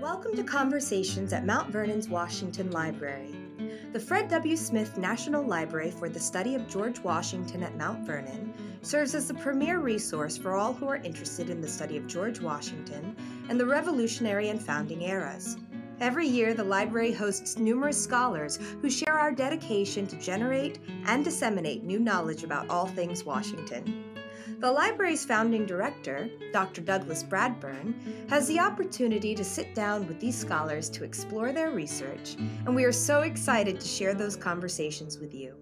Welcome to Conversations at Mount Vernon's Washington Library. The Fred W. Smith National Library for the Study of George Washington at Mount Vernon serves as the premier resource for all who are interested in the study of George Washington and the Revolutionary and founding eras. Every year, the library hosts numerous scholars who share our dedication to generate and disseminate new knowledge about all things Washington. The library's founding director, Dr. Douglas Bradburn, has the opportunity to sit down with these scholars to explore their research, and we are so excited to share those conversations with you.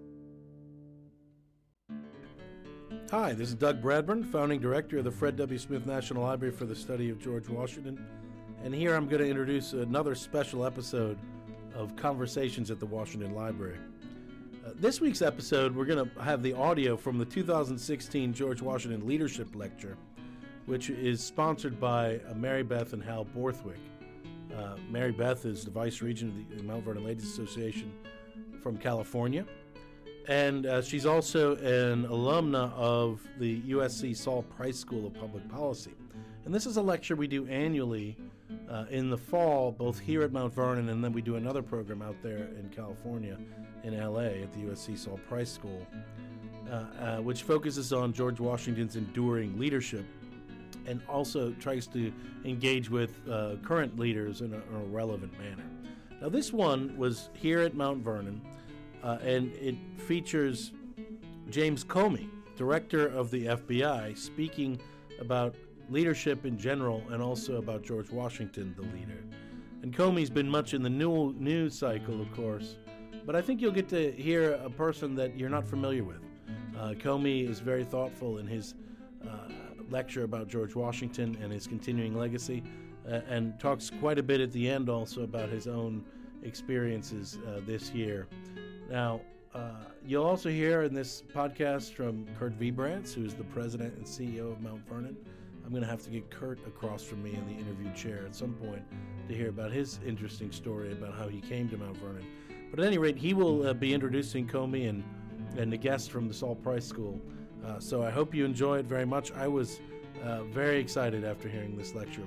Hi, this is Doug Bradburn, founding director of the Fred W. Smith National Library for the Study of George Washington, and here I'm going to introduce another special episode of Conversations at the Washington Library. This week's episode, we're going to have the audio from the 2016 George Washington Leadership Lecture, which is sponsored by Mary Beth and Hal Borthwick. Mary Beth is the Vice Regent of the Mount Vernon Ladies Association from California, and she's also an alumna of the USC Saul Price School of Public Policy. And this is a lecture we do annually in the fall, both here at Mount Vernon, and then we do another program out there in California, in LA, at the USC Saul Price School, which focuses on George Washington's enduring leadership and also tries to engage with current leaders in a relevant manner. Now, this one was here at Mount Vernon, and it features James Comey, director of the FBI, speaking about leadership in general and also about George Washington, the leader. And Comey's been much in the news cycle, of course, but I think you'll get to hear a person that you're not familiar with. Comey is very thoughtful in his lecture about George Washington and his continuing legacy, and talks quite a bit at the end also about his own experiences this year. Now, you'll also hear in this podcast from Kurt Vibrantz, who is the president and CEO of Mount Vernon. I'm going to have to get Kurt across from me in the interview chair at some point to hear about his interesting story about how he came to Mount Vernon. But at any rate, he will be introducing Comey and the guests from the Saul Price School. So I hope you enjoy it very much. I was very excited after hearing this lecture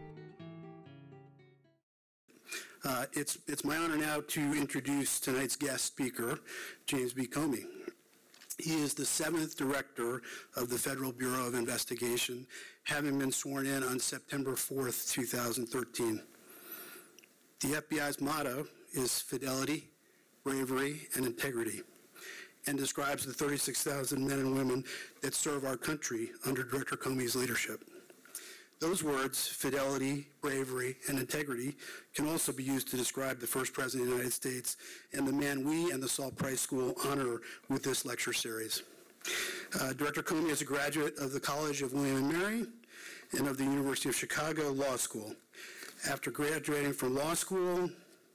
live. It's my honor now to introduce tonight's guest speaker, James B. Comey. He is the 7th director of the Federal Bureau of Investigation, having been sworn in on September 4th, 2013. The FBI's motto is fidelity, bravery, and integrity, and describes the 36,000 men and women that serve our country under Director Comey's leadership. Those words, fidelity, bravery, and integrity, can also be used to describe the first president of the United States and the man we and the Saul Price School honor with this lecture series. Director Comey is a graduate of the College of William & Mary and of the University of Chicago Law School. After graduating from law school,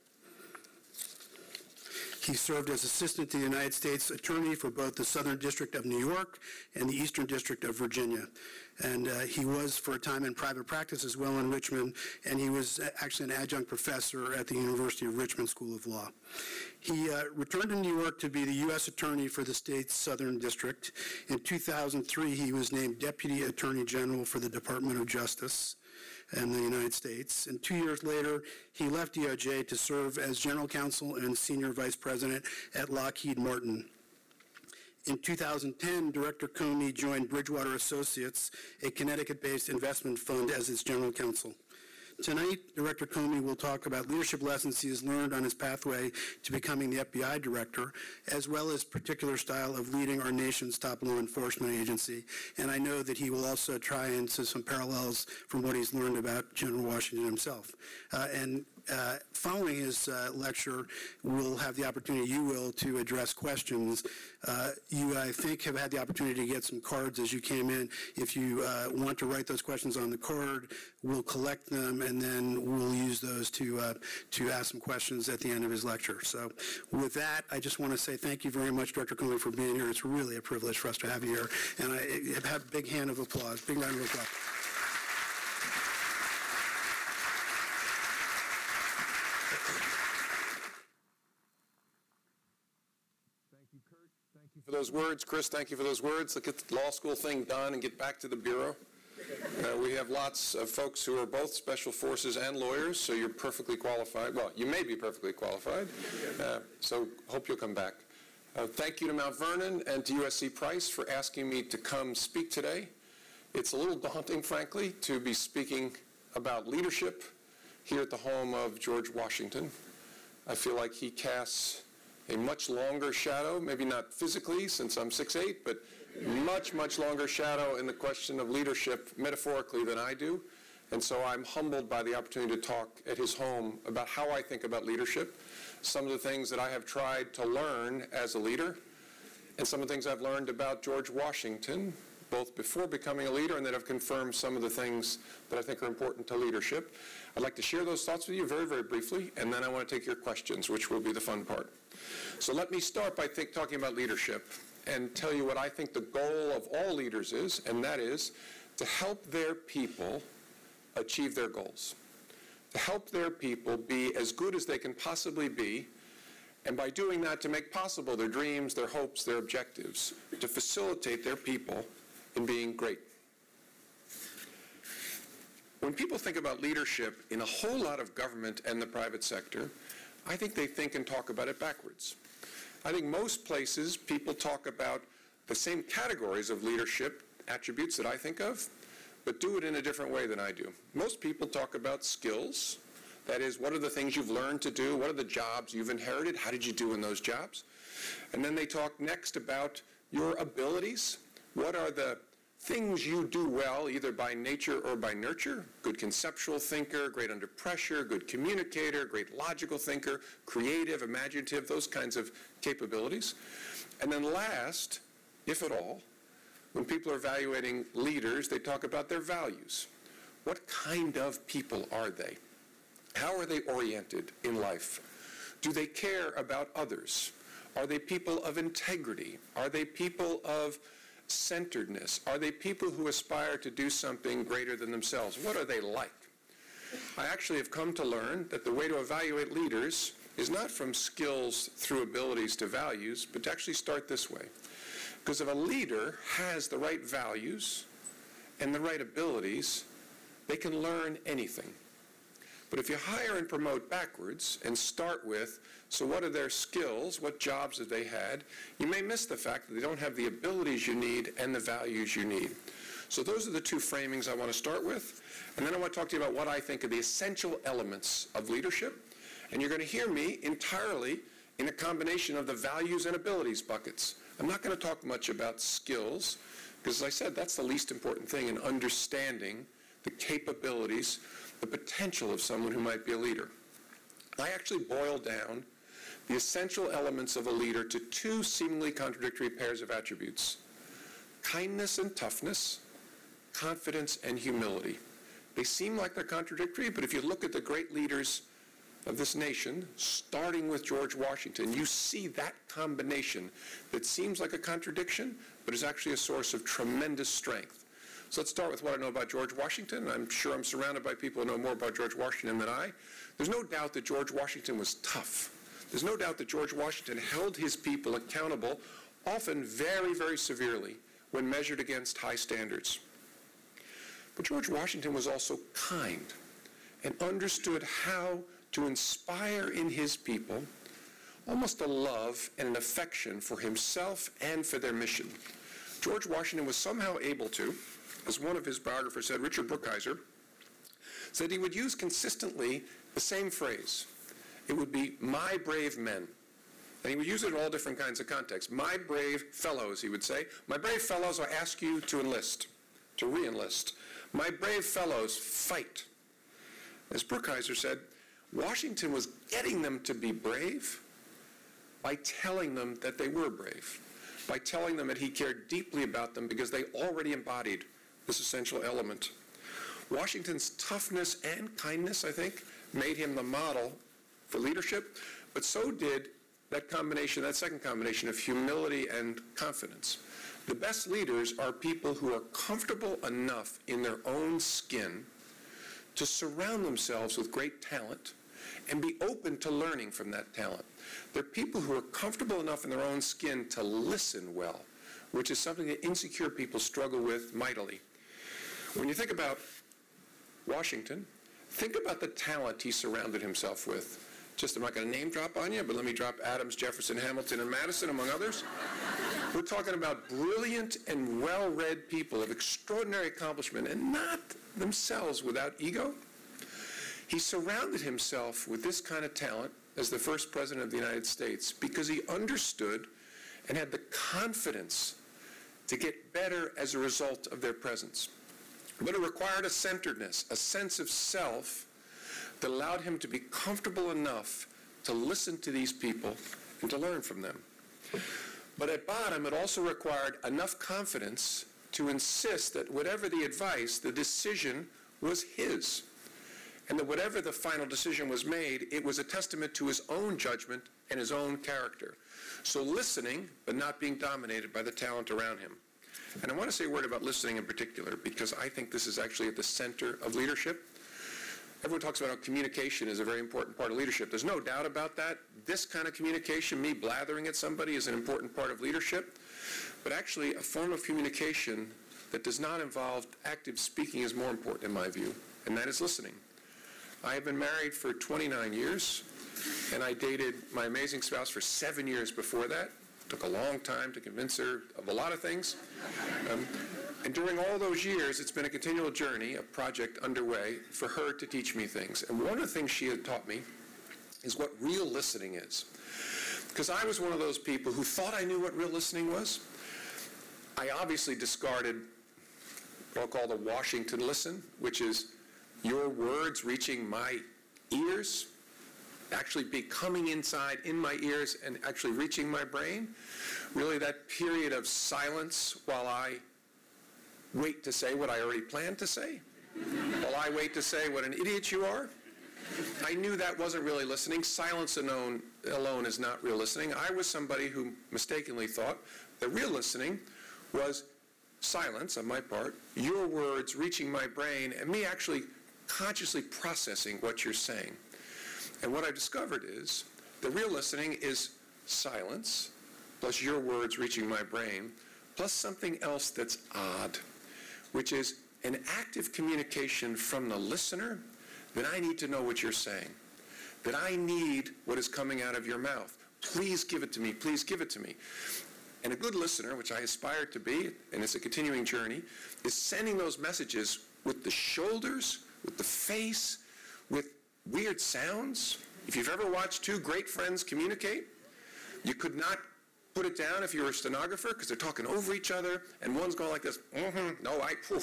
he served as assistant to the United States Attorney for both the Southern District of New York and the Eastern District of Virginia. And he was, for a time, in private practice as well in Richmond, and he was actually an adjunct professor at the University of Richmond School of Law. He returned to New York to be the U.S. Attorney for the state's Southern District. In 2003, he was named Deputy Attorney General for the Department of Justice in the United States. And 2 years later, he left DOJ to serve as General Counsel and Senior Vice President at Lockheed Martin. In 2010, Director Comey joined Bridgewater Associates, a Connecticut-based investment fund, as its General Counsel. Tonight, Director Comey will talk about leadership lessons he has learned on his pathway to becoming the FBI director, as well as particular style of leading our nation's top law enforcement agency. And I know that he will also try into some parallels from what he's learned about General Washington himself. Following his lecture, we'll have the opportunity, you will, to address questions. You, I think, have had the opportunity to get some cards as you came in. If you want to write those questions on the card, we'll collect them, and then we'll use those to ask some questions at the end of his lecture. So with that, I just want to say thank you very much, Director Comey, for being here. It's really a privilege for us to have you here. And I have a big hand of applause, big round of applause. For those words. Chris, thank you for those words. Let's get the law school thing done and get back to the Bureau. We have lots of folks who are both special forces and lawyers, so you're perfectly qualified. Well, you may be perfectly qualified, so hope you'll come back. Thank you to Mount Vernon and to USC Price for asking me to come speak today. It's a little daunting, frankly, to be speaking about leadership here at the home of George Washington. I feel like he casts a much longer shadow, maybe not physically since I'm 6'8", but much, much longer shadow in the question of leadership metaphorically than I do. And so I'm humbled by the opportunity to talk at his home about how I think about leadership, some of the things that I have tried to learn as a leader, and some of the things I've learned about George Washington, both before becoming a leader and that have confirmed some of the things that I think are important to leadership. I'd like to share those thoughts with you very, very briefly, and then I want to take your questions, which will be the fun part. So let me start by talking about leadership and tell you what I think the goal of all leaders is, and that is to help their people achieve their goals, to help their people be as good as they can possibly be, and by doing that to make possible their dreams, their hopes, their objectives, to facilitate their people in being great. When people think about leadership in a whole lot of government and the private sector, I think they think and talk about it backwards. I think most places people talk about the same categories of leadership attributes that I think of, but do it in a different way than I do. Most people talk about skills. That is, what are the things you've learned to do? What are the jobs you've inherited? How did you do in those jobs? And then they talk next about your abilities. What are the things you do well, either by nature or by nurture? Good conceptual thinker, great under pressure, good communicator, great logical thinker, creative, imaginative, those kinds of capabilities. And then last, if at all, when people are evaluating leaders, they talk about their values. What kind of people are they? How are they oriented in life? Do they care about others? Are they people of integrity? Are they people of centeredness? Are they people who aspire to do something greater than themselves? What are they like? I actually have come to learn that the way to evaluate leaders is not from skills through abilities to values, but to actually start this way. Because if a leader has the right values and the right abilities, they can learn anything. But if you hire and promote backwards and start with, so what are their skills, what jobs have they had, you may miss the fact that they don't have the abilities you need and the values you need. So those are the two framings I want to start with. And then I want to talk to you about what I think are the essential elements of leadership. And you're going to hear me entirely in a combination of the values and abilities buckets. I'm not going to talk much about skills, because as I said, that's the least important thing in understanding the capabilities, the potential of someone who might be a leader. I actually boil down the essential elements of a leader to two seemingly contradictory pairs of attributes: kindness and toughness, confidence and humility. They seem like they're contradictory, but if you look at the great leaders of this nation, starting with George Washington, you see that combination that seems like a contradiction, but is actually a source of tremendous strength. So let's start with what I know about George Washington. I'm sure I'm surrounded by people who know more about George Washington than I. There's no doubt that George Washington was tough. There's no doubt that George Washington held his people accountable, often very, very severely, when measured against high standards. But George Washington was also kind and understood how to inspire in his people almost a love and an affection for himself and for their mission. George Washington was somehow able to, as one of his biographers said, Richard Brookhiser, said he would use consistently the same phrase. It would be, "my brave men." And he would use it in all different kinds of contexts. "My brave fellows," he would say. "My brave fellows, I ask you to enlist, to re-enlist. My brave fellows, fight." As Brookhiser said, Washington was getting them to be brave by telling them that they were brave, by telling them that he cared deeply about them because they already embodied this essential element. Washington's toughness and kindness, I think, made him the model for leadership, but so did that combination, that second combination of humility and confidence. The best leaders are people who are comfortable enough in their own skin to surround themselves with great talent and be open to learning from that talent. They're people who are comfortable enough in their own skin to listen well, which is something that insecure people struggle with mightily. When you think about Washington, think about the talent he surrounded himself with. I'm not going to name drop on you, but let me drop Adams, Jefferson, Hamilton, and Madison, among others. We're talking about brilliant and well-read people of extraordinary accomplishment, and not themselves without ego. He surrounded himself with this kind of talent as the first president of the United States because he understood and had the confidence to get better as a result of their presence. But it required a centeredness, a sense of self that allowed him to be comfortable enough to listen to these people and to learn from them. But at bottom, it also required enough confidence to insist that whatever the advice, the decision was his. And that whatever the final decision was made, it was a testament to his own judgment and his own character. So listening, but not being dominated by the talent around him. And I want to say a word about listening in particular, because I think this is actually at the center of leadership. Everyone talks about how communication is a very important part of leadership. There's no doubt about that. This kind of communication, me blathering at somebody, is an important part of leadership. But actually, a form of communication that does not involve active speaking is more important in my view, and that is listening. I have been married for 29 years, and I dated my amazing spouse for 7 years before that. It took a long time to convince her of a lot of things. And during all those years, it's been a continual journey, a project underway for her to teach me things. And one of the things she had taught me is what real listening is. Because I was one of those people who thought I knew what real listening was. I obviously discarded what I'll call the Washington listen, which is your words reaching my ears, actually be coming inside in my ears and actually reaching my brain. Really that period of silence while I wait to say what I already planned to say, while I wait to say what an idiot you are. I knew that wasn't really listening. Silence alone is not real listening. I was somebody who mistakenly thought that real listening was silence on my part, your words reaching my brain, and me actually consciously processing what you're saying. And what I discovered is the real listening is silence, plus your words reaching my brain, plus something else that's odd, which is an active communication from the listener that I need to know what you're saying, that I need what is coming out of your mouth. Please give it to me. Please give it to me. And a good listener, which I aspire to be, and it's a continuing journey, is sending those messages with the shoulders, with the face, with weird sounds. If you've ever watched two great friends communicate, you could not put it down if you were a stenographer because they're talking over each other and one's going like this, no,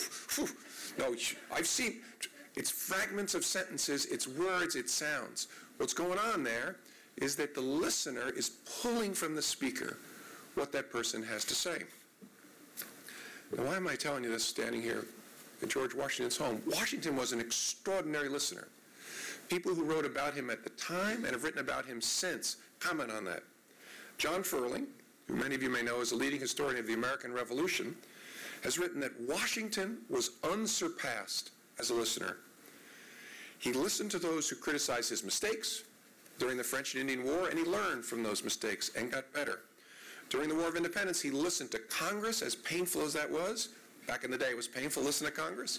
I've seen, it's fragments of sentences, it's words, it's sounds. What's going on there is that the listener is pulling from the speaker what that person has to say. Now, why am I telling you this standing here at George Washington's home? Washington was an extraordinary listener. People who wrote about him at the time and have written about him since comment on that. John Ferling, who many of you may know is a leading historian of the American Revolution, has written that Washington was unsurpassed as a listener. He listened to those who criticized his mistakes during the French and Indian War, and he learned from those mistakes and got better. During the War of Independence, he listened to Congress, as painful as that was. Back in the day, it was painful to listen to Congress.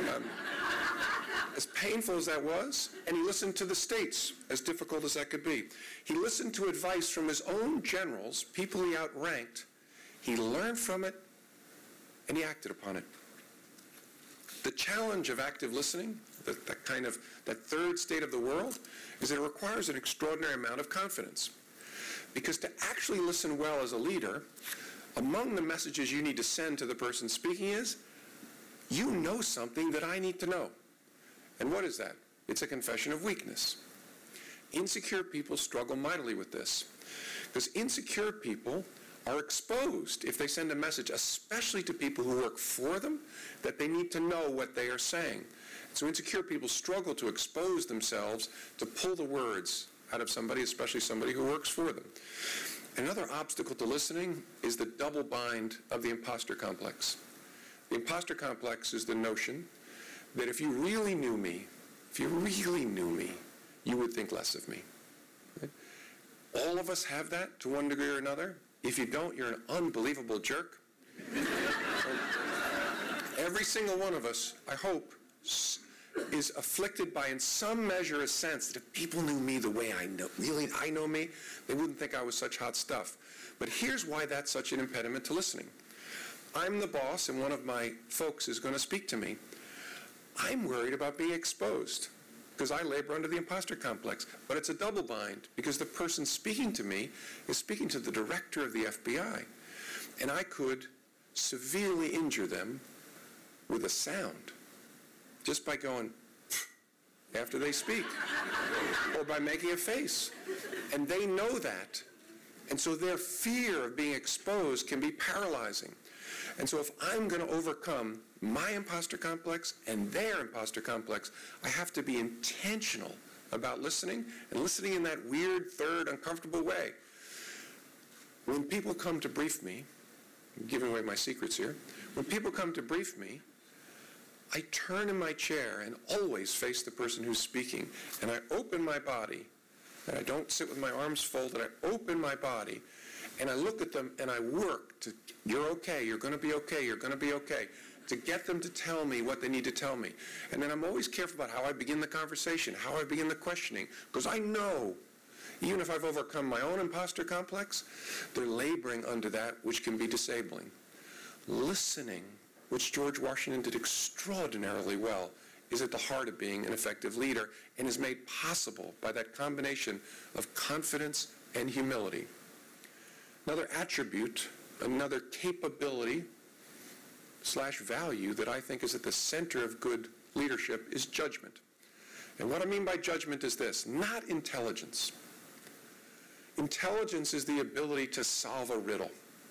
As painful as that was, and he listened to the states, as difficult as that could be. He listened to advice from his own generals, people he outranked. He learned from it, and he acted upon it. The challenge of active listening, that third state of the world, is that it requires an extraordinary amount of confidence. Because to actually listen well as a leader, among the messages you need to send to the person speaking is, you know something that I need to know. And what is that? It's a confession of weakness. Insecure people struggle mightily with this, because insecure people are exposed if they send a message, especially to people who work for them, that they need to know what they are saying. So insecure people struggle to expose themselves to pull the words out of somebody, especially somebody who works for them. Another obstacle to listening is the double bind of the imposter complex. The imposter complex is the notion that if you really knew me, you would think less of me. Right? All of us have that to one degree or another. If you don't, you're an unbelievable jerk. Every single one of us, I hope, is afflicted by, in some measure, a sense that if people knew me the way I know me, they wouldn't think I was such hot stuff. But here's why that's such an impediment to listening. I'm the boss, and one of my folks is going to speak to me. I'm worried about being exposed because I labor under the imposter complex. But it's a double bind because the person speaking to me is speaking to the director of the FBI. And I could severely injure them with a sound just by going after they speak or by making a face. And they know that. And so their fear of being exposed can be paralyzing. And so if I'm going to overcome my imposter complex and their imposter complex, I have to be intentional about listening, and listening in that weird, third, uncomfortable way. When people come to brief me, I'm giving away my secrets here, when people come to brief me, I turn in my chair and always face the person who's speaking, and I open my body, and I don't sit with my arms folded, I open my body, and I look at them and I work to, you're okay, you're going to be okay, you're going to be okay, to get them to tell me what they need to tell me. And then I'm always careful about how I begin the conversation, how I begin the questioning, because I know, even if I've overcome my own imposter complex, they're laboring under that which can be disabling. Listening, which George Washington did extraordinarily well, is at the heart of being an effective leader and is made possible by that combination of confidence and humility. Another attribute, another capability / value that I think is at the center of good leadership is judgment. And what I mean by judgment is this, not intelligence. Intelligence is the ability to solve a riddle,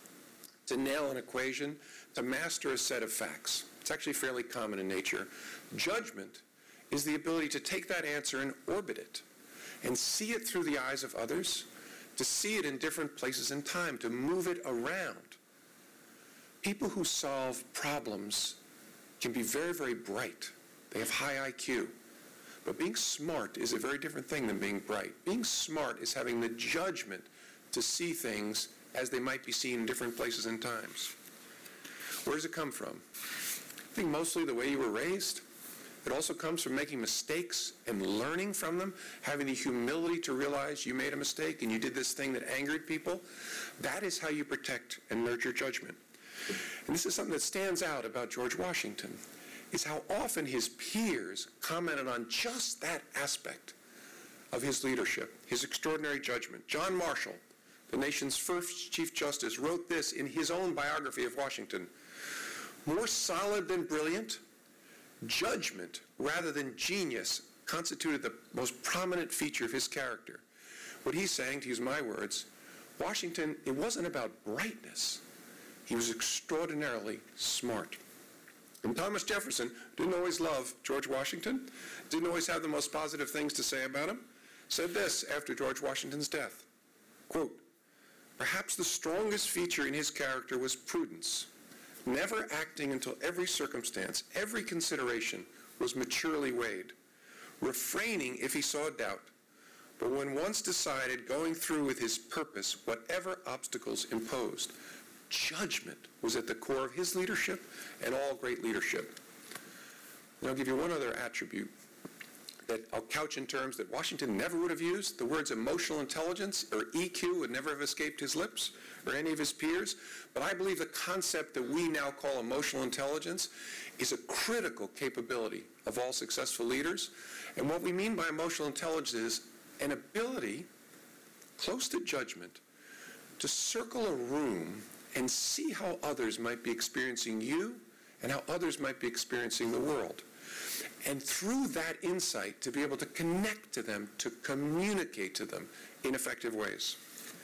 to nail an equation, to master a set of facts. It's actually fairly common in nature. Judgment is the ability to take that answer and orbit it and see it through the eyes of others, to see it in different places in time, to move it around. People who solve problems can be very, very bright. They have high IQ. But being smart is a very different thing than being bright. Being smart is having the judgment to see things as they might be seen in different places and times. Where does it come from? I think mostly the way you were raised. It also comes from making mistakes and learning from them, having the humility to realize you made a mistake and you did this thing that angered people. That is how you protect and nurture judgment. And this is something that stands out about George Washington, is how often his peers commented on just that aspect of his leadership, his extraordinary judgment. John Marshall, the nation's first Chief Justice, wrote this in his own biography of Washington: more solid than brilliant, judgment rather than genius constituted the most prominent feature of his character. What he's saying, to use my words, Washington, it wasn't about brightness. He was extraordinarily smart. And Thomas Jefferson didn't always love George Washington, didn't always have the most positive things to say about him, said this after George Washington's death, quote, perhaps the strongest feature in his character was prudence, never acting until every circumstance, every consideration was maturely weighed, refraining if he saw doubt, but when once decided, going through with his purpose, whatever obstacles imposed. Judgment was at the core of his leadership and all great leadership. And I'll give you one other attribute that I'll couch in terms that Washington never would have used. The words emotional intelligence, or EQ, would never have escaped his lips or any of his peers. But I believe the concept that we now call emotional intelligence is a critical capability of all successful leaders. And what we mean by emotional intelligence is an ability, close to judgment, to circle a room and see how others might be experiencing you and how others might be experiencing the world. And through that insight, to be able to connect to them, to communicate to them in effective ways.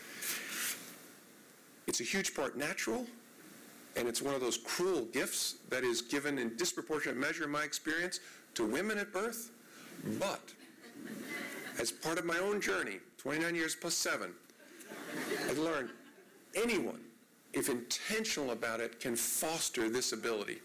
It's a huge part natural, and it's one of those cruel gifts that is given in disproportionate measure, in my experience, to women at birth. But as part of my own journey, 29 years plus 7, I've learned anyone, if intentional about it, can foster this ability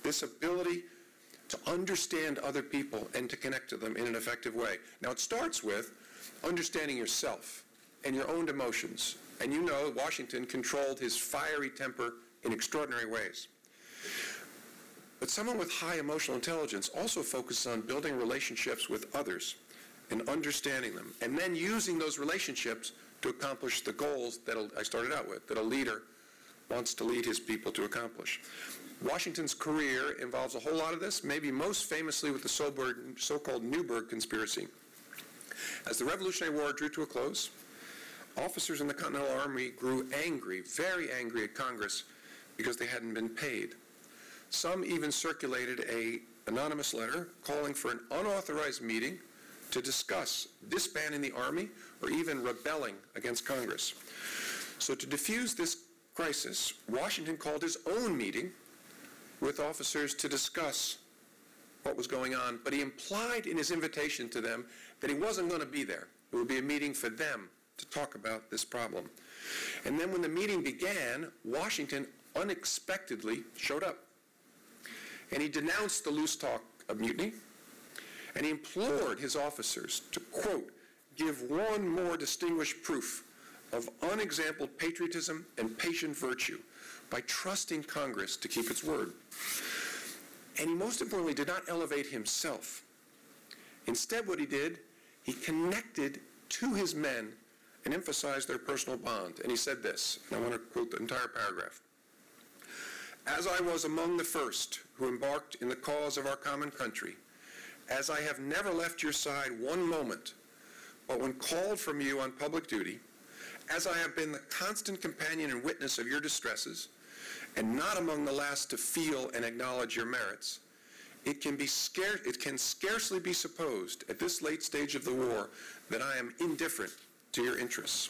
to understand other people and to connect to them in an effective way. Now, it starts with understanding yourself and your own emotions. And you know Washington controlled his fiery temper in extraordinary ways. But someone with high emotional intelligence also focuses on building relationships with others and understanding them, and then using those relationships to accomplish the goals that I started out with, that a leader wants to lead his people to accomplish. Washington's career involves a whole lot of this, maybe most famously with the so-called Newburgh Conspiracy. As the Revolutionary War drew to a close, officers in the Continental Army grew angry, very angry at Congress because they hadn't been paid. Some even circulated an anonymous letter calling for an unauthorized meeting to discuss disbanding the Army or even rebelling against Congress. So to defuse this crisis, Washington called his own meeting with officers to discuss what was going on, but he implied in his invitation to them that he wasn't going to be there. It would be a meeting for them to talk about this problem. And then when the meeting began, Washington unexpectedly showed up. And he denounced the loose talk of mutiny, and he implored his officers to, quote, give one more distinguished proof of unexampled patriotism and patient virtue by trusting Congress to keep its word. And he most importantly did not elevate himself. Instead, what he did, he connected to his men and emphasized their personal bond. And he said this, and I want to quote the entire paragraph. As I was among the first who embarked in the cause of our common country, as I have never left your side one moment, but when called from you on public duty, as I have been the constant companion and witness of your distresses, and not among the last to feel and acknowledge your merits, it can scarcely be supposed at this late stage of the war that I am indifferent to your interests.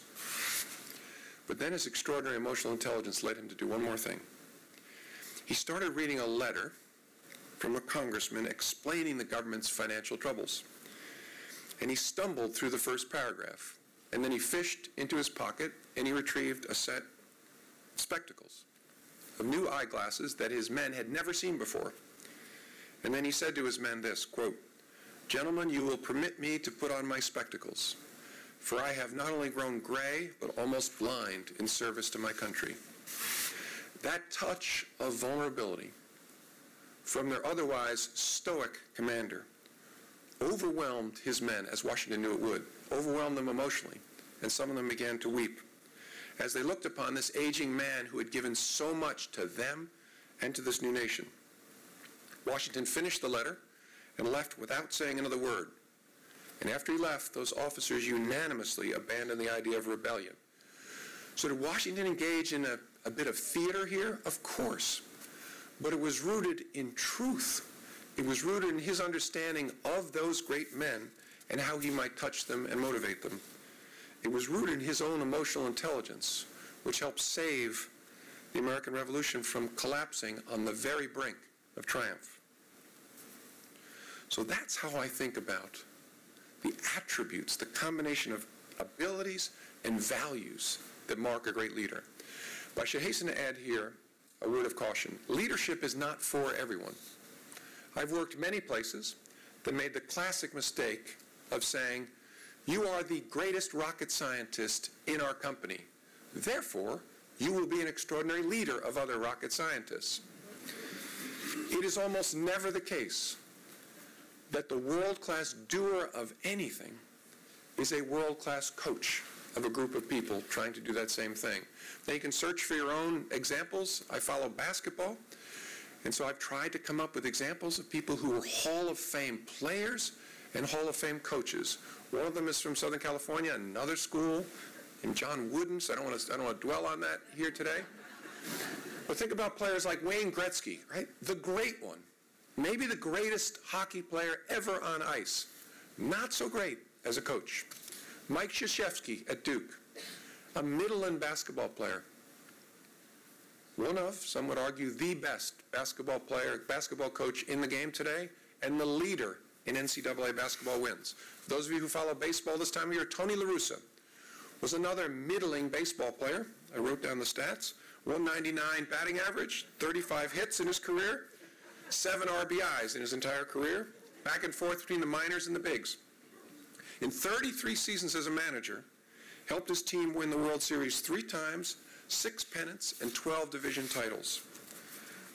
But then his extraordinary emotional intelligence led him to do one more thing. He started reading a letter from a congressman explaining the government's financial troubles. And he stumbled through the first paragraph. And then he fished into his pocket and he retrieved a set of spectacles, of new eyeglasses that his men had never seen before. And then he said to his men this, quote, gentlemen, you will permit me to put on my spectacles, for I have not only grown gray, but almost blind in service to my country. That touch of vulnerability from their otherwise stoic commander overwhelmed his men, as Washington knew it would, overwhelmed them emotionally, and some of them began to weep as they looked upon this aging man who had given so much to them and to this new nation. Washington finished the letter and left without saying another word. And after he left, those officers unanimously abandoned the idea of rebellion. So did Washington engage in a bit of theater here? Of course. But it was rooted in truth. It was rooted in his understanding of those great men and how he might touch them and motivate them. It was rooted in his own emotional intelligence, which helped save the American Revolution from collapsing on the very brink of triumph. So that's how I think about the attributes, the combination of abilities and values that mark a great leader. But I should hasten to add here a word of caution. Leadership is not for everyone. I've worked many places that made the classic mistake of saying, you are the greatest rocket scientist in our company. Therefore, you will be an extraordinary leader of other rocket scientists. It is almost never the case that the world-class doer of anything is a world-class coach of a group of people trying to do that same thing. Now you can search for your own examples. I follow basketball, and so I've tried to come up with examples of people who were Hall of Fame players and Hall of Fame coaches. One of them is from Southern California, another school in John Wooden, so I don't want to dwell on that here today. But think about players like Wayne Gretzky, right? The great one. Maybe the greatest hockey player ever on ice. Not so great as a coach. Mike Krzyzewski at Duke, a Midland basketball player. One of, some would argue, the best basketball coach in the game today, and the leader in NCAA basketball wins. For those of you who follow baseball this time of year, Tony La Russa was another middling baseball player. I wrote down the stats. 199 batting average, 35 hits in his career, 7 RBIs in his entire career, back and forth between the minors and the bigs. In 33 seasons as a manager, helped his team win the World Series 3 times, 6 pennants, and 12 division titles.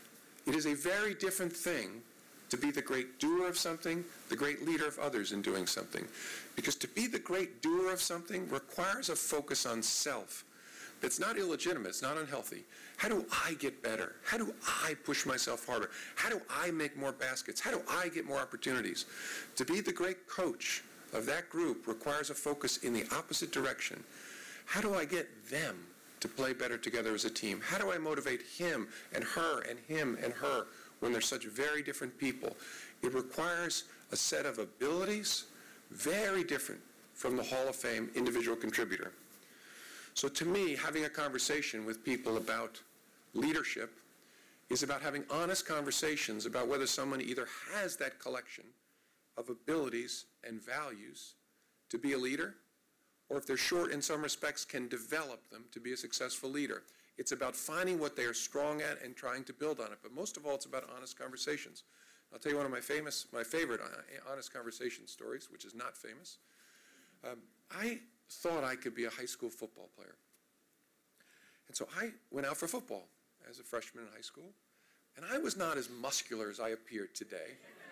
It is a very different thing to be the great doer of something, the great leader of others in doing something. Because to be the great doer of something requires a focus on self. That's not illegitimate, it's not unhealthy. How do I get better? How do I push myself harder? How do I make more baskets? How do I get more opportunities? To be the great coach of that group requires a focus in the opposite direction. How do I get them to play better together as a team? How do I motivate him and her and him and her when they're such very different people? It requires a set of abilities very different from the Hall of Fame individual contributor. So to me, having a conversation with people about leadership is about having honest conversations about whether someone either has that collection of abilities and values to be a leader, or if they're short in some respects, can develop them to be a successful leader. It's about finding what they are strong at and trying to build on it. But most of all, it's about honest conversations. I'll tell you one of my favorite honest conversation stories, which is not famous. I thought I could be a high school football player. And so I went out for football as a freshman in high school. And I was not as muscular as I appeared today.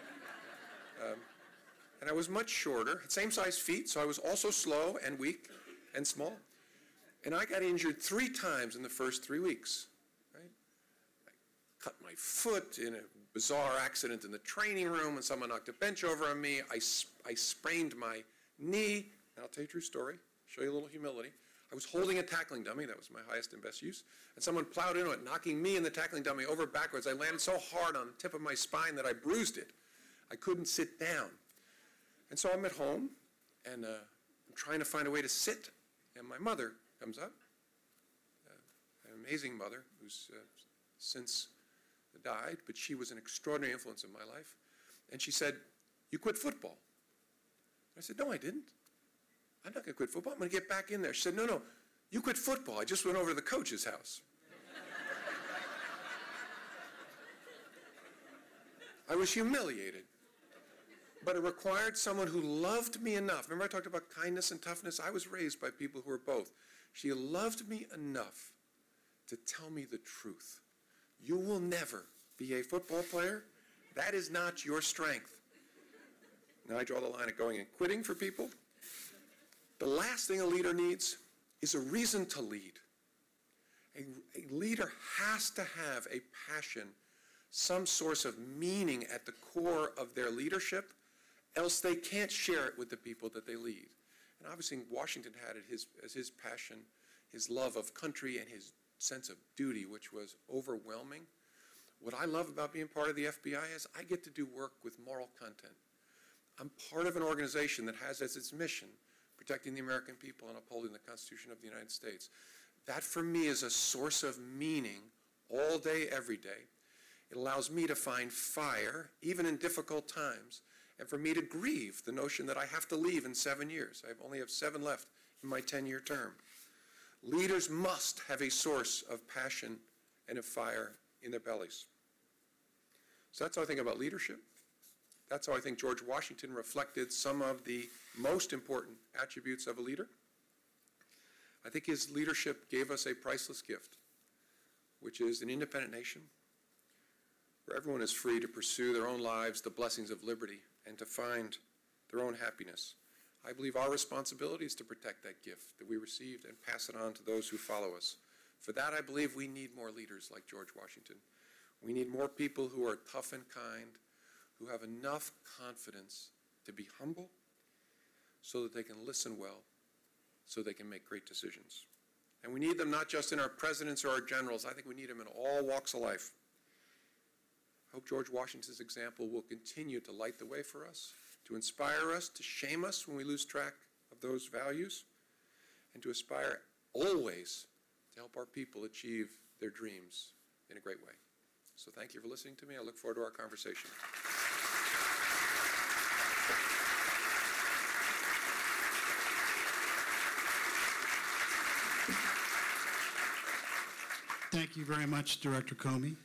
And I was much shorter, same size feet, so I was also slow and weak and small. And I got injured 3 times in the first 3 weeks. Right? I cut my foot in a bizarre accident in the training room, and someone knocked a bench over on me. I sprained my knee. And I'll tell you a true story, show you a little humility. I was holding a tackling dummy, that was my highest and best use, and someone plowed into it, knocking me and the tackling dummy over backwards. I landed so hard on the tip of my spine that I bruised it. I couldn't sit down. And so I'm at home, and I'm trying to find a way to sit, and my mother comes up, an amazing mother who's since died, but she was an extraordinary influence in my life. And she said, "You quit football." I said, "No, I didn't. I'm not going to quit football. I'm going to get back in there." She said, No, you quit football. I just went over to the coach's house." I was humiliated. But it required someone who loved me enough. Remember I talked about kindness and toughness? I was raised by people who were both. She loved me enough to tell me the truth. You will never be a football player. That is not your strength. Now I draw the line at going and quitting for people. The last thing a leader needs is a reason to lead. A leader has to have a passion, some source of meaning at the core of their leadership, else they can't share it with the people that they lead. And obviously Washington had it as his passion, his love of country, and his sense of duty, which was overwhelming. What I love about being part of the FBI is I get to do work with moral content. I'm part of an organization that has as its mission protecting the American people and upholding the Constitution of the United States. That for me is a source of meaning all day, every day. It allows me to find fire, even in difficult times, and for me to grieve the notion that I have to leave in 7 years. I only have 7 left in my 10-year term. Leaders must have a source of passion and of fire in their bellies. So that's how I think about leadership. That's how I think George Washington reflected some of the most important attributes of a leader. I think his leadership gave us a priceless gift, which is an independent nation where everyone is free to pursue their own lives, the blessings of liberty, and to find their own happiness. I believe our responsibility is to protect that gift that we received and pass it on to those who follow us. For that, I believe we need more leaders like George Washington. We need more people who are tough and kind, who have enough confidence to be humble so that they can listen well, so they can make great decisions. And we need them not just in our presidents or our generals. I think we need them in all walks of life. I hope George Washington's example will continue to light the way for us, to inspire us, to shame us when we lose track of those values, and to aspire always to help our people achieve their dreams in a great way. So thank you for listening to me. I look forward to our conversation. Thank you very much, Director Comey.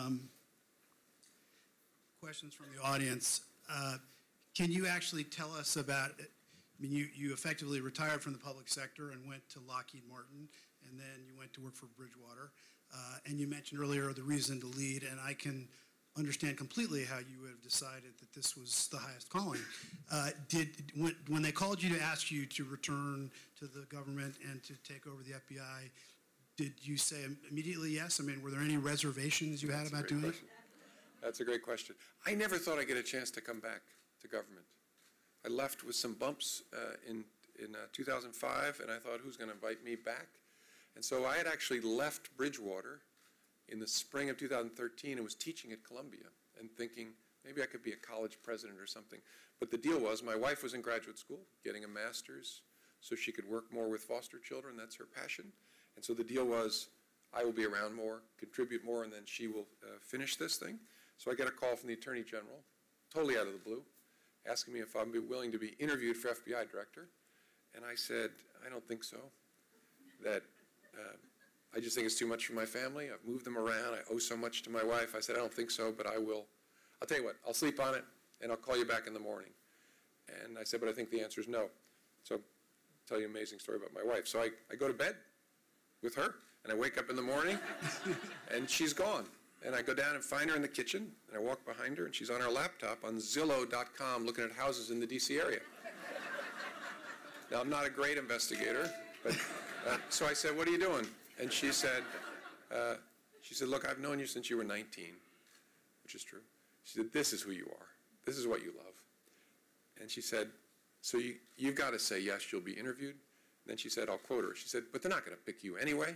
Questions from the audience. Can you actually tell us about, I mean, you effectively retired from the public sector and went to Lockheed Martin, and then you went to work for Bridgewater. And you mentioned earlier the reason to lead, and I can understand completely how you would have decided that this was the highest calling. When they called you to ask you to return to the government and to take over the FBI, did you say immediately yes? I mean, were there any reservations you had about doing it? That's a great question. I never thought I'd get a chance to come back to government. I left with some bumps in 2005, and I thought, who's going to invite me back? And so I had actually left Bridgewater in the spring of 2013 and was teaching at Columbia and thinking maybe I could be a college president or something. But the deal was my wife was in graduate school getting a master's so she could work more with foster children. That's her passion. And so the deal was I will be around more, contribute more, and then she will finish this thing. So I get a call from the Attorney General, totally out of the blue, asking me if I'd be willing to be interviewed for FBI director. And I said, I don't think so. That I just think it's too much for my family. I've moved them around. I owe so much to my wife. I said, I don't think so, but I will. I'll tell you what, I'll sleep on it, and I'll call you back in the morning. And I said, but I think the answer is no. So I'll tell you an amazing story about my wife. So I go to bed with her, and I wake up in the morning, and she's gone. And I go down and find her in the kitchen, and I walk behind her, and she's on her laptop on Zillow.com looking at houses in the D.C. area. Now, I'm not a great investigator, but so I said, what are you doing? And she said, look, I've known you since you were 19, which is true. She said, this is who you are. This is what you love. And she said, so you've got to say yes, you'll be interviewed. And then she said, I'll quote her. She said, but they're not going to pick you anyway.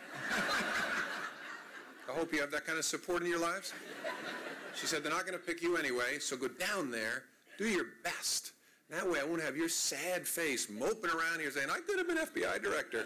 I hope you have that kind of support in your lives. She said, they're not going to pick you anyway, so go down there, do your best. That way I won't have your sad face moping around here saying, I could have been FBI director.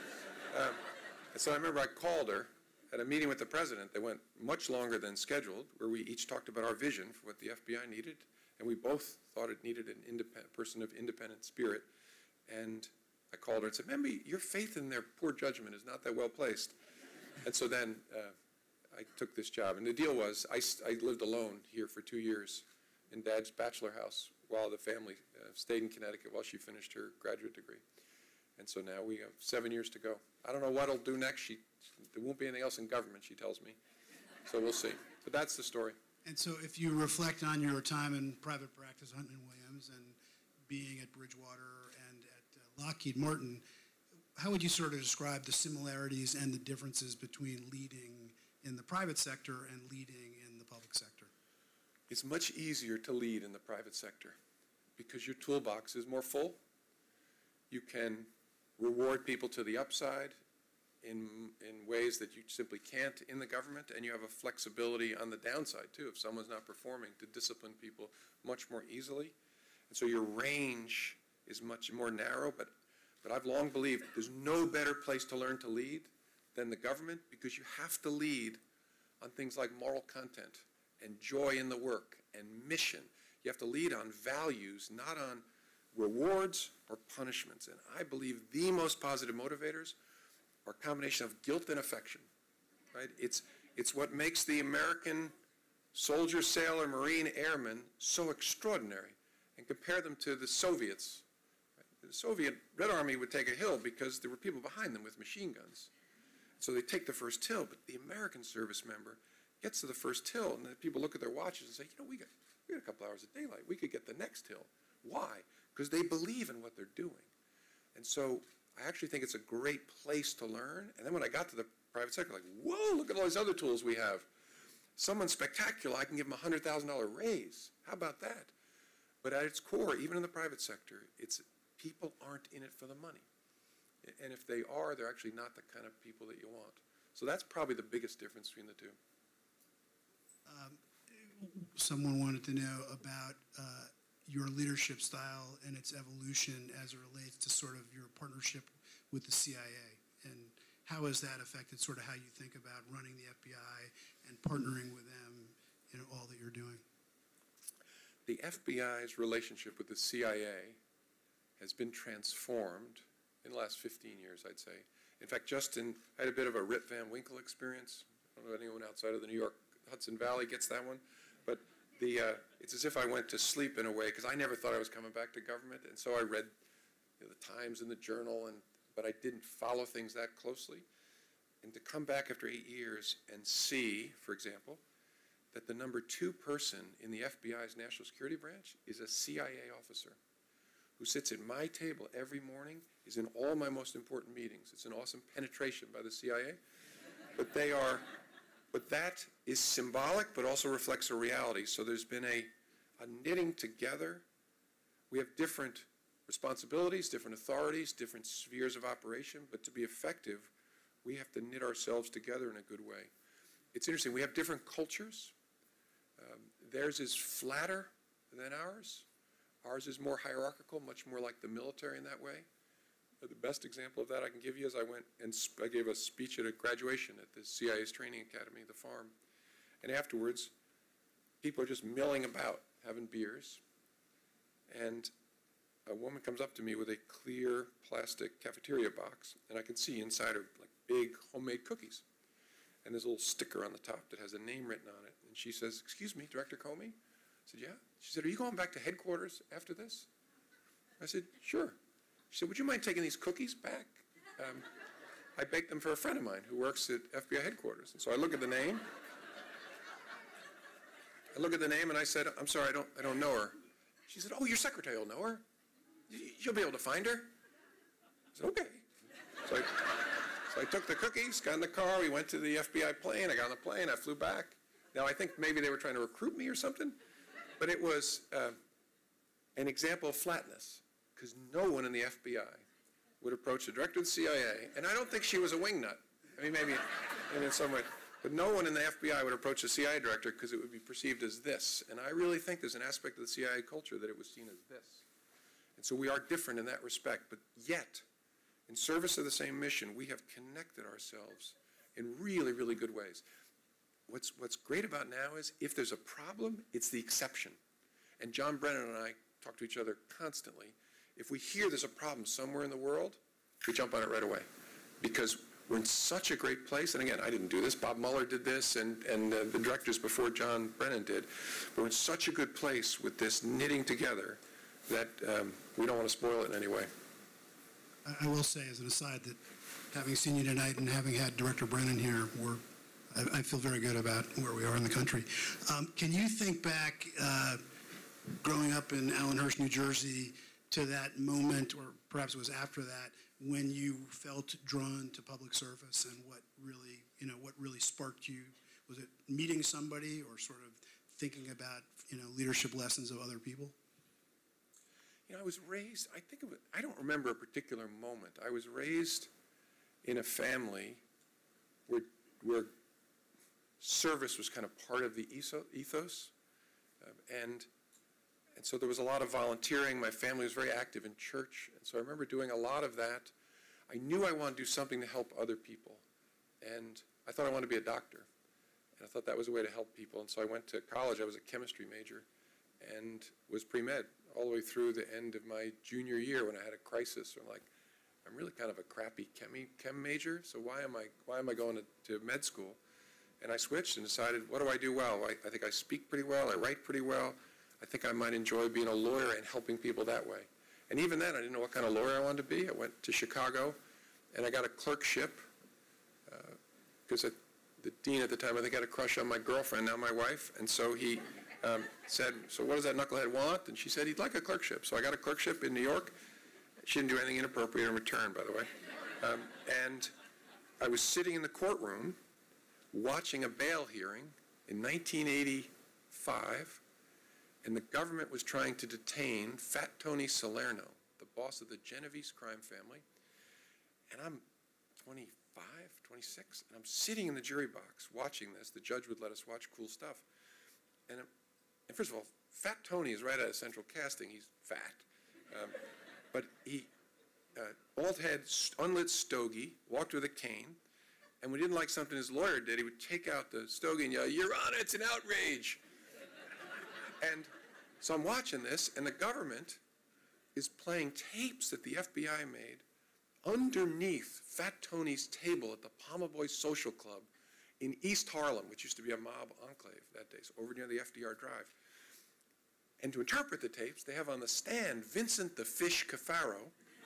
And so I remember I called her at a meeting with the president that went much longer than scheduled, where we each talked about our vision for what the FBI needed, and we both thought it needed an person of independent spirit. And I called her and said, remember, your faith in their poor judgment is not that well placed. And so then I took this job. And the deal was I lived alone here for 2 years in Dad's bachelor house while the family stayed in Connecticut while she finished her graduate degree. And so now we have 7 years to go. I don't know what I'll do next. There won't be anything else in government, she tells me. So we'll see. But that's the story. And so if you reflect on your time in private practice, Hunton & Williams, and being at Bridgewater and at Lockheed Martin, how would you sort of describe the similarities and the differences between leading in the private sector and leading in the public sector? It's much easier to lead in the private sector because your toolbox is more full. You can reward people to the upside in ways that you simply can't in the government, and you have a flexibility on the downside too. If someone's not performing, to discipline people much more easily. And so your range is much more narrow, but I've long believed there's no better place to learn to lead than the government, because you have to lead on things like moral content and joy in the work and mission. You have to lead on values, not on rewards or punishments. And I believe the most positive motivators are a combination of guilt and affection, right? It's what makes the American soldier, sailor, Marine, airman so extraordinary. And compare them to the Soviets. Right? The Soviet Red Army would take a hill because there were people behind them with machine guns. So they take the first hill, but the American service member gets to the first hill, and then people look at their watches and say, we got a couple hours of daylight. We could get the next hill. Why? Because they believe in what they're doing. And so I actually think it's a great place to learn. And then when I got to the private sector, like, whoa, look at all these other tools we have. Someone spectacular, I can give them a $100,000 raise. How about that? But at its core, even in the private sector, it's people aren't in it for the money. And if they are, they're actually not the kind of people that you want. So that's probably the biggest difference between the two. Someone wanted to know about your leadership style and its evolution as it relates to sort of your partnership with the CIA, and how has that affected sort of how you think about running the FBI and partnering with them in all that you're doing? The FBI's relationship with the CIA has been transformed in the last 15 years, I'd say. In fact, I had a bit of a Rip Van Winkle experience. I don't know if anyone outside of the New York Hudson Valley gets that one, but it's as if I went to sleep in a way, because I never thought I was coming back to government, and so I read the Times and the Journal, but I didn't follow things that closely. And to come back after 8 years and see, for example, that the number 2 person in the FBI's National Security Branch is a CIA officer who sits at my table every morning, is in all my most important meetings. It's an awesome penetration by the CIA. But that is symbolic, but also reflects a reality. So there's been a knitting together. We have different responsibilities, different authorities, different spheres of operation, but to be effective, we have to knit ourselves together in a good way. It's interesting, we have different cultures. Theirs is flatter than ours. Ours is more hierarchical, much more like the military in that way. The best example of that I can give you is I went and I gave a speech at a graduation at the CIA's training academy, the farm. And afterwards, people are just milling about, having beers. And a woman comes up to me with a clear plastic cafeteria box, and I can see inside are like big homemade cookies. And there's a little sticker on the top that has a name written on it. And she says, "Excuse me, Director Comey?" I said, "Yeah." She said, "Are you going back to headquarters after this?" I said, "Sure." She said, "Would you mind taking these cookies back? I baked them for a friend of mine who works at FBI headquarters." And so I look at the name. And I said, "I'm sorry, I don't know her." She said, "Oh, your secretary will know her. You'll be able to find her." I said, "Okay." So I took the cookies, got in the car, we went to the FBI plane, I got on the plane, I flew back. Now I think maybe they were trying to recruit me or something, but it was an example of flatness, because no one in the FBI would approach the director of the CIA, and I don't think she was a wingnut. I mean, maybe in some way, but no one in the FBI would approach the CIA director because it would be perceived as this. And I really think there's an aspect of the CIA culture that it was seen as this. And so we are different in that respect, but yet, in service of the same mission, we have connected ourselves in really, really good ways. What's great about now is if there's a problem, it's the exception. And John Brennan and I talk to each other constantly. If we hear there's a problem somewhere in the world, we jump on it right away. Because we're in such a great place, and again, I didn't do this, Bob Mueller did this, and the directors before John Brennan did. But we're in such a good place with this knitting together that we don't want to spoil it in any way. I will say as an aside that having seen you tonight and having had Director Brennan here, I feel very good about where we are in the country. Can you think back, growing up in Allenhurst, New Jersey, to that moment, or perhaps it was after that, when you felt drawn to public service, and what really sparked you? Was it meeting somebody, or sort of thinking about leadership lessons of other people? I was raised, I don't remember a particular moment. I was raised in a family where service was kind of part of the ethos. And so there was a lot of volunteering. My family was very active in church. And so I remember doing a lot of that. I knew I wanted to do something to help other people. And I thought I wanted to be a doctor. And I thought that was a way to help people. And so I went to college. I was a chemistry major and was pre-med all the way through the end of my junior year when I had a crisis. I'm really kind of a crappy chem major, so why am I going to med school? And I switched and decided, what do I do well? I think I speak pretty well, I write pretty well. I think I might enjoy being a lawyer and helping people that way. And even then, I didn't know what kind of lawyer I wanted to be. I went to Chicago, and I got a clerkship, because the dean at the time, I think, had a crush on my girlfriend, now my wife, and so he said, "So what does that knucklehead want?" And she said, "He'd like a clerkship." So I got a clerkship in New York. She didn't do anything inappropriate in return, by the way. And I was sitting in the courtroom watching a bail hearing in 1985, and the government was trying to detain Fat Tony Salerno, the boss of the Genovese crime family. And I'm 25, 26, and I'm sitting in the jury box watching this. The judge would let us watch cool stuff. And first of all, Fat Tony is right out of Central Casting. He's fat. But he, bald head, unlit stogie, walked with a cane, and when he didn't like something his lawyer did, he would take out the stogie and yell, "Your Honor, it's an outrage!" And so I'm watching this, and the government is playing tapes that the FBI made underneath Fat Tony's table at the Palma Boy Social Club in East Harlem, which used to be a mob enclave that day, so over near the FDR Drive. And to interpret the tapes, they have on the stand Vincent the Fish Cafaro,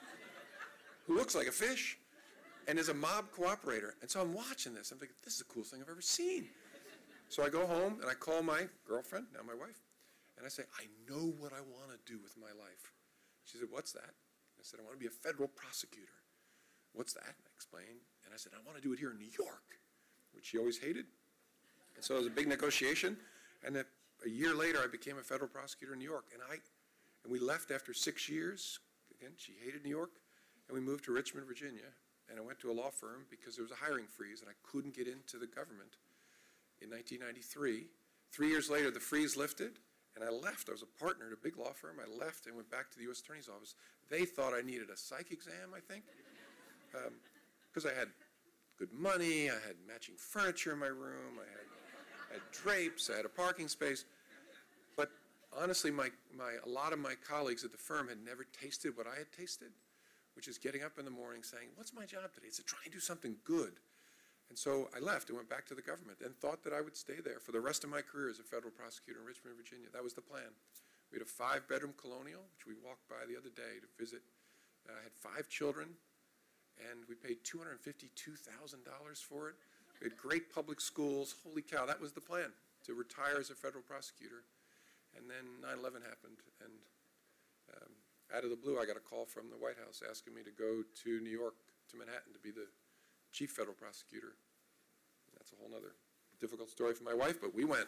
who looks like a fish, and is a mob cooperator. And so I'm watching this. I'm thinking, this is the coolest thing I've ever seen. So I go home and I call my girlfriend, now my wife, and I say, I know what I want to do with my life. She said, what's that? I said, I want to be a federal prosecutor. What's that? I explained. And I said, I want to do it here in New York, which she always hated. And so it was a big negotiation. And then a year later, I became a federal prosecutor in New York. And we left after 6 years. Again, she hated New York. And we moved to Richmond, Virginia. And I went to a law firm because there was a hiring freeze, and I couldn't get into the government in 1993. 3 years later, the freeze lifted, and I left. I was a partner at a big law firm. I left and went back to the U.S. Attorney's Office. They thought I needed a psych exam, I think, because I had good money, I had matching furniture in my room, I had drapes, I had a parking space. But honestly, a lot of my colleagues at the firm had never tasted what I had tasted, which is getting up in the morning saying, what's my job today? It's to try and do something good. And so I left and went back to the government and thought that I would stay there for the rest of my career as a federal prosecutor in Richmond, Virginia. That was the plan. We had a 5-bedroom colonial, which we walked by the other day to visit. I had 5 children, and we paid $252,000 for it. We had great public schools. Holy cow, that was the plan, to retire as a federal prosecutor. And then 9/11 happened, and out of the blue, I got a call from the White House asking me to go to New York, to Manhattan, to be the chief federal prosecutor. That's a whole other difficult story for my wife, but we went.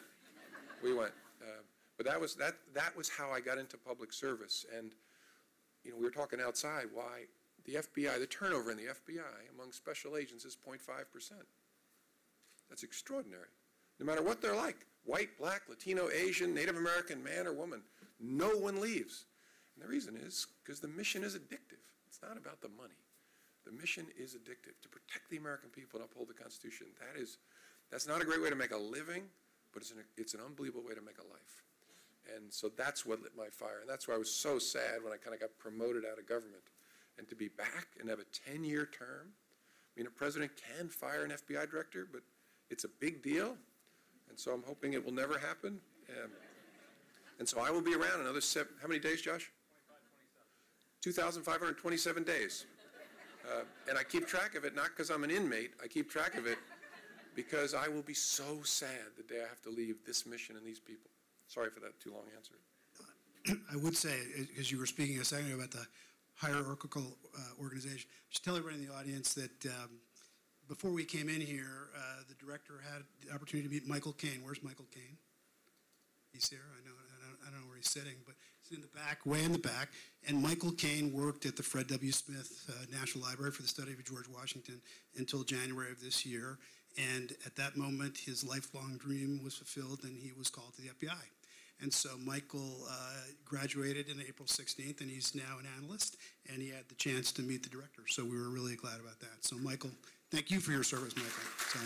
But that was how I got into public service. And we were talking outside why the FBI, the turnover in the FBI among special agents is 0.5%. That's extraordinary. No matter what they're like, white, black, Latino, Asian, Native American, man or woman, no one leaves. And the reason is because the mission is addictive. It's not about the money. The mission is addictive, to protect the American people and uphold the Constitution. That's not a great way to make a living, but it's an unbelievable way to make a life. And so that's what lit my fire. And that's why I was so sad when I kind of got promoted out of government. And to be back and have a 10-year term. I mean, a president can fire an FBI director, but it's a big deal. And so I'm hoping it will never happen. And so I will be around another how many days, Josh? 2,527 days. And I keep track of it, not because I'm an inmate. I keep track of it because I will be so sad the day I have to leave this mission and these people. Sorry for that too long answer. I would say, because you were speaking a second ago about the hierarchical organization, just tell everybody in the audience that before we came in here, the director had the opportunity to meet Michael Caine. Where's Michael Caine? He's here. I don't know where he's sitting, but he's in the back, way in the back. And Michael Caine worked at the Fred W. Smith National Library for the study of George Washington until January of this year. And at that moment, his lifelong dream was fulfilled, and he was called to the FBI. And so Michael graduated on April 16th, and he's now an analyst, and he had the chance to meet the director. So we were really glad about that. So Michael, thank you for your service, Michael. So.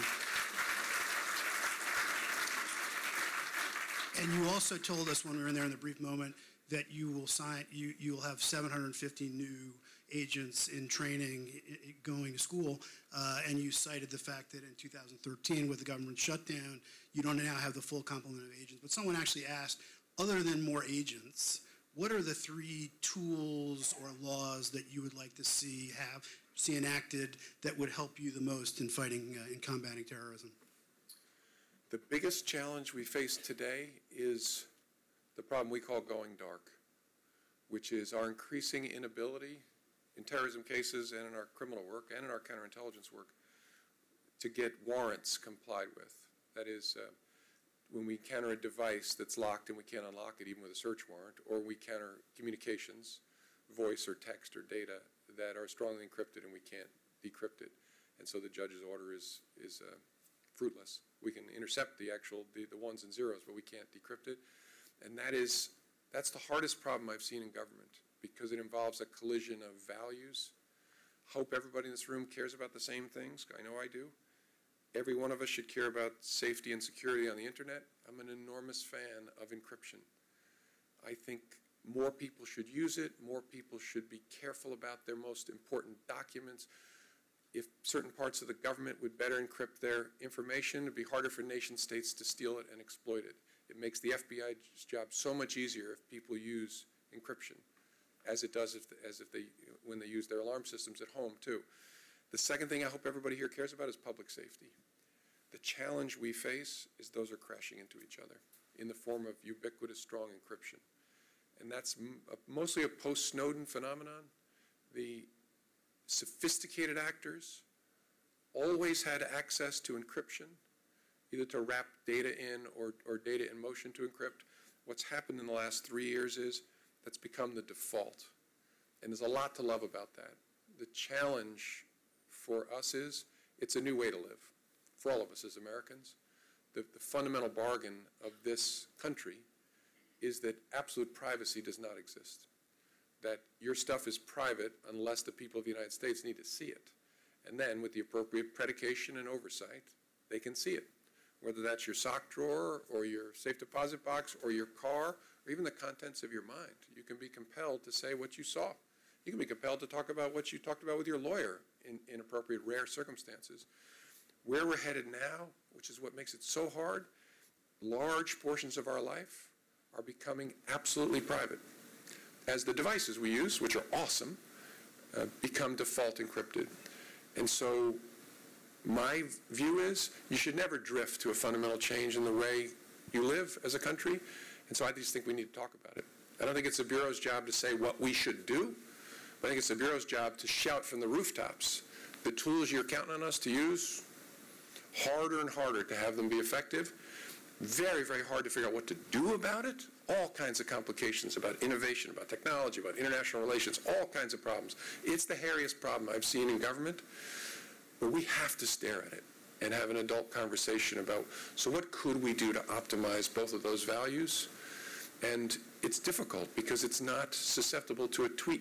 And you also told us when we were in there in the brief moment that you will have 750 new agents in training going to school, and you cited the fact that in 2013 with the government shutdown, you don't now have the full complement of agents. But someone actually asked, other than more agents, what are the 3 tools or laws that you would like to see enacted that would help you the most in fighting, in combating terrorism? The biggest challenge we face today is the problem we call going dark, which is our increasing inability in terrorism cases and in our criminal work and in our counterintelligence work to get warrants complied with. That is, when we encounter a device that's locked and we can't unlock it even with a search warrant, or we encounter communications, voice or text or data that are strongly encrypted and we can't decrypt it. And so the judge's order is fruitless. We can intercept the ones and zeros, but we can't decrypt it. And that's the hardest problem I've seen in government, because it involves a collision of values. Hope everybody in this room cares about the same things. I know I do. Every one of us should care about safety and security on the internet. I'm an enormous fan of encryption. I think more people should use it. More people should be careful about their most important documents. If certain parts of the government would better encrypt their information, it would be harder for nation states to steal it and exploit it. It makes the FBI's job so much easier if people use encryption, as it does when they use their alarm systems at home too. The second thing I hope everybody here cares about is public safety. The challenge we face is those are crashing into each other in the form of ubiquitous strong encryption. And that's mostly a post-Snowden phenomenon. The sophisticated actors always had access to encryption, either to wrap data in or data in motion to encrypt. What's happened in the last 3 years is that's become the default. And there's a lot to love about that. The challenge for us is it's a new way to live, for all of us as Americans. The fundamental bargain of this country is that absolute privacy does not exist, that your stuff is private unless the people of the United States need to see it. And then with the appropriate predication and oversight, they can see it, whether that's your sock drawer or your safe deposit box or your car or even the contents of your mind. You can be compelled to say what you saw. You can be compelled to talk about what you talked about with your lawyer in appropriate rare circumstances. Where we're headed now, which is what makes it so hard, large portions of our life are becoming absolutely private, as the devices we use, which are awesome, become default encrypted. And so my view is you should never drift to a fundamental change in the way you live as a country. And so I just think we need to talk about it. I don't think it's the Bureau's job to say what we should do, but I think it's the Bureau's job to shout from the rooftops the tools you're counting on us to use, harder and harder to have them be effective. Very, very hard to figure out what to do about it. All kinds of complications about innovation, about technology, about international relations, all kinds of problems. It's the hairiest problem I've seen in government, but we have to stare at it and have an adult conversation about, so what could we do to optimize both of those values? And it's difficult because it's not susceptible to a tweet.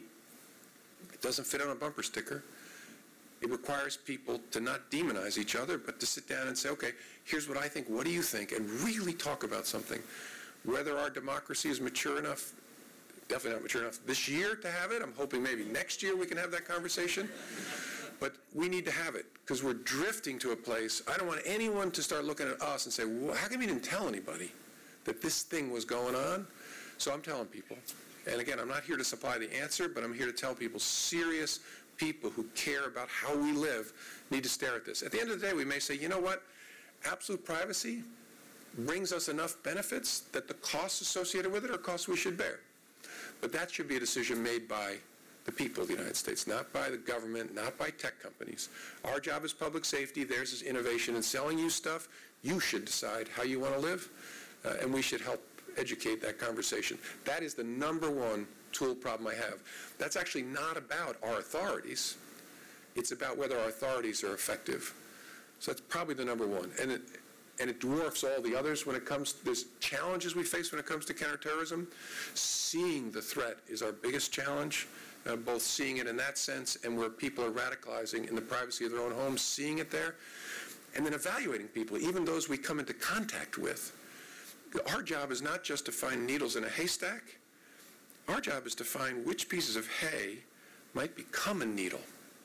It doesn't fit on a bumper sticker. It requires people to not demonize each other, but to sit down and say, okay, here's what I think, what do you think, and really talk about something. Whether our democracy is mature enough, definitely not mature enough this year to have it. I'm hoping maybe next year we can have that conversation. But we need to have it because we're drifting to a place. I don't want anyone to start looking at us and say, well, how come you didn't tell anybody that this thing was going on? So I'm telling people. And again, I'm not here to supply the answer, but I'm here to tell people, serious people who care about how we live need to stare at this. At the end of the day, we may say, you know what? Absolute privacy brings us enough benefits that the costs associated with it are costs we should bear. But that should be a decision made by the people of the United States, not by the government, not by tech companies. Our job is public safety. Theirs is innovation and selling you stuff. You should decide how you want to live, and we should help educate that conversation. That is the number one tool problem I have. That's actually not about our authorities. It's about whether our authorities are effective. So that's probably the number one. And it dwarfs all the others when it comes to there's challenges we face when it comes to counterterrorism. Seeing the threat is our biggest challenge, both seeing it in that sense and where people are radicalizing in the privacy of their own homes, seeing it there, and then evaluating people, even those we come into contact with. Our job is not just to find needles in a haystack. Our job is to find which pieces of hay might become a needle.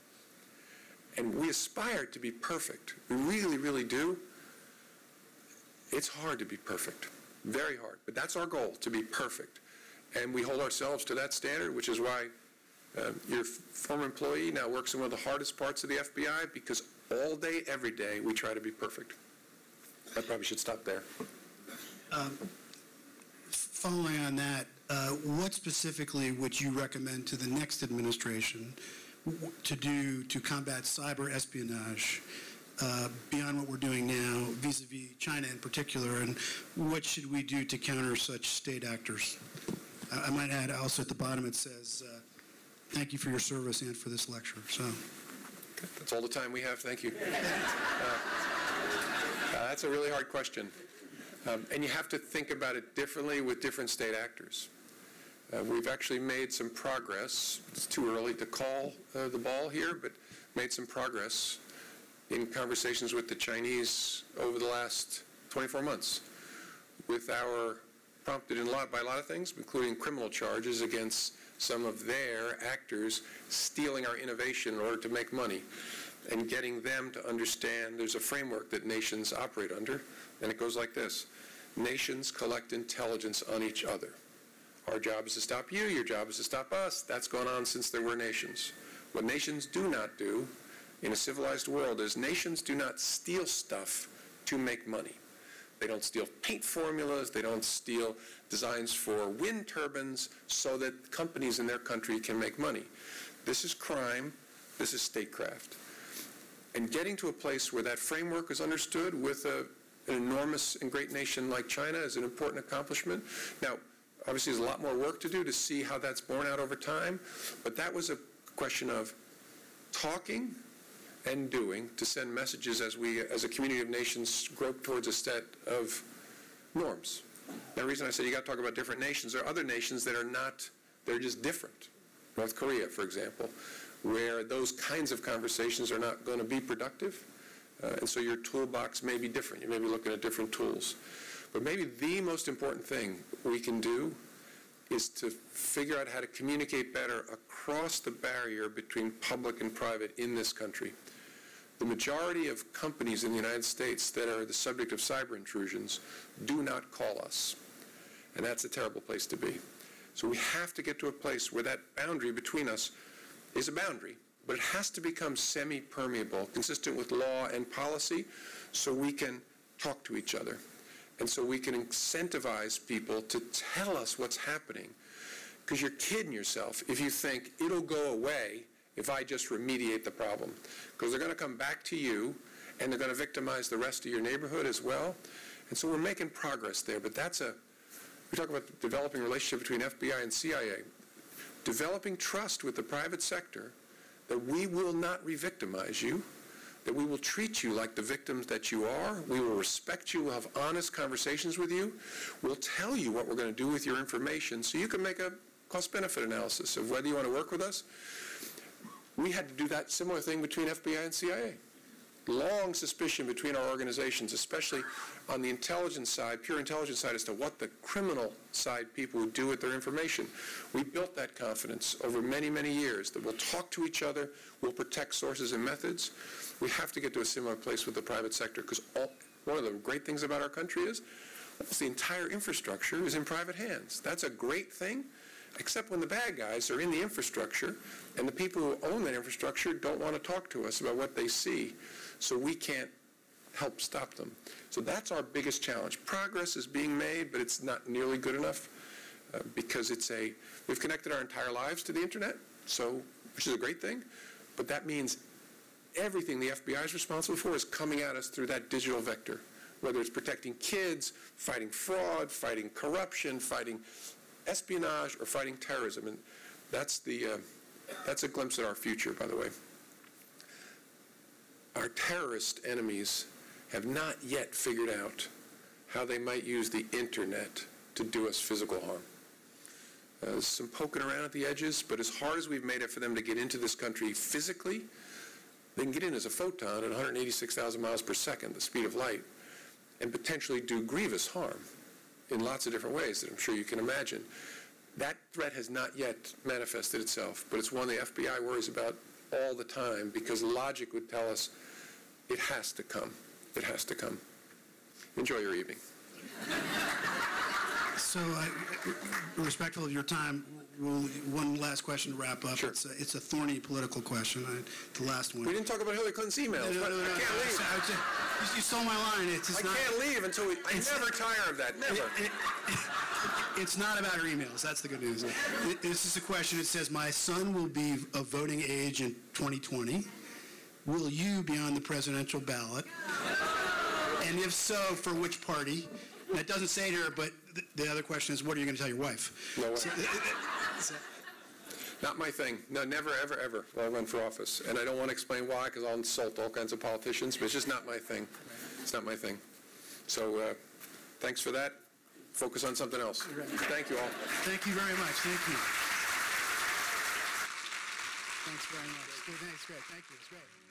And we aspire to be perfect. We really, really do. It's hard to be perfect, very hard, but that's our goal, to be perfect. And we hold ourselves to that standard, which is why your former employee now works in one of the hardest parts of the FBI, because all day, every day, we try to be perfect. I probably should stop there. Following on that, what specifically would you recommend to the next administration to do to combat cyber espionage beyond what we're doing now, vis-a-vis China in particular, and what should we do to counter such state actors? I might add also at the bottom it says, thank you for your service and for this lecture. So, that's all the time we have. Thank you. That's a really hard question. And you have to think about it differently with different state actors. We've actually made some progress. It's too early to call the ball here, but made some progress in conversations with the Chinese over the last 24 months, with our prompted by a lot of things, including criminal charges against some of their actors stealing our innovation in order to make money, and getting them to understand there's a framework that nations operate under, and it goes like this. Nations collect intelligence on each other. Our job is to stop you, your job is to stop us. That's gone on since there were nations. What nations do not do in a civilized world is nations do not steal stuff to make money. They don't steal paint formulas. They don't steal designs for wind turbines so that companies in their country can make money. This is crime. This is statecraft. And getting to a place where that framework is understood with an enormous and great nation like China is an important accomplishment. Now, obviously, there's a lot more work to do to see how that's borne out over time, but that was a question of talking and doing to send messages as we, as a community of nations, grope towards a set of norms. Now, the reason I said you got to talk about different nations, there are other nations that are not, they're just different. North Korea, for example, where those kinds of conversations are not going to be productive, and so your toolbox may be different. You may be looking at different tools. But maybe the most important thing we can do is to figure out how to communicate better across the barrier between public and private in this country. The majority of companies in the United States that are the subject of cyber intrusions do not call us, and that's a terrible place to be. So we have to get to a place where that boundary between us is a boundary, but it has to become semi-permeable, consistent with law and policy, so we can talk to each other. And so we can incentivize people to tell us what's happening. Because you're kidding yourself if you think it'll go away if I just remediate the problem. Because they're going to come back to you, and they're going to victimize the rest of your neighborhood as well. And so we're making progress there. But we talk about the developing relationship between FBI and CIA. Developing trust with the private sector that we will not re-victimize you, that we will treat you like the victims that you are. We will respect you. We'll have honest conversations with you. We'll tell you what we're going to do with your information so you can make a cost-benefit analysis of whether you want to work with us. We had to do that similar thing between FBI and CIA. Long suspicion between our organizations, especially on the intelligence side, pure intelligence side, as to what the criminal side people would do with their information. We built that confidence over many, many years that we'll talk to each other, we'll protect sources and methods. We have to get to a similar place with the private sector, because one of the great things about our country is almost the entire infrastructure is in private hands. That's a great thing, except when the bad guys are in the infrastructure and the people who own that infrastructure don't want to talk to us about what they see, so we can't help stop them. So that's our biggest challenge. Progress is being made, but it's not nearly good enough because we've connected our entire lives to the internet, which is a great thing, but that means everything the FBI is responsible for is coming at us through that digital vector, whether it's protecting kids, fighting fraud, fighting corruption, fighting espionage, or fighting terrorism. And that's a glimpse at our future, by the way. Our terrorist enemies have not yet figured out how they might use the internet to do us physical harm. There's some poking around at the edges, but as hard as we've made it for them to get into this country physically, they can get in as a photon at 186,000 miles per second, the speed of light, and potentially do grievous harm in lots of different ways that I'm sure you can imagine. That threat has not yet manifested itself, but it's one the FBI worries about all the time, because logic would tell us it has to come. It has to come. Enjoy your evening. So, respectful of your time, one last question to wrap up. Sure. It's a thorny political question. The last one. We didn't talk about Hillary Clinton's emails. No, I can't leave. You stole my line. I can't leave until I never tire of that. Never. It's not about her emails. That's the good news. This is a question. It says, my son will be of voting age in 2020. Will you be on the presidential ballot? And if so, for which party? And it doesn't say to her, but the other question is, what are you going to tell your wife? No way. Not my thing. No, never, ever, ever will I run for office. And I don't want to explain why, because I'll insult all kinds of politicians, but it's just not my thing. It's not my thing. So thanks for that. Focus on something else. Thank you all. Thank you very much. Thank you. Thanks very much. Thanks, great. Thank you. It's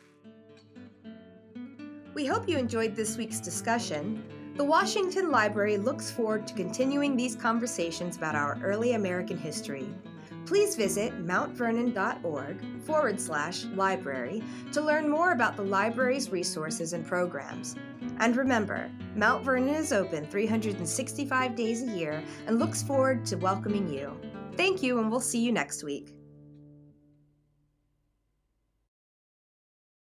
great. We hope you enjoyed this week's discussion. The Washington Library looks forward to continuing these conversations about our early American history. Please visit mountvernon.org/library to learn more about the library's resources and programs. And remember, Mount Vernon is open 365 days a year and looks forward to welcoming you. Thank you, and we'll see you next week.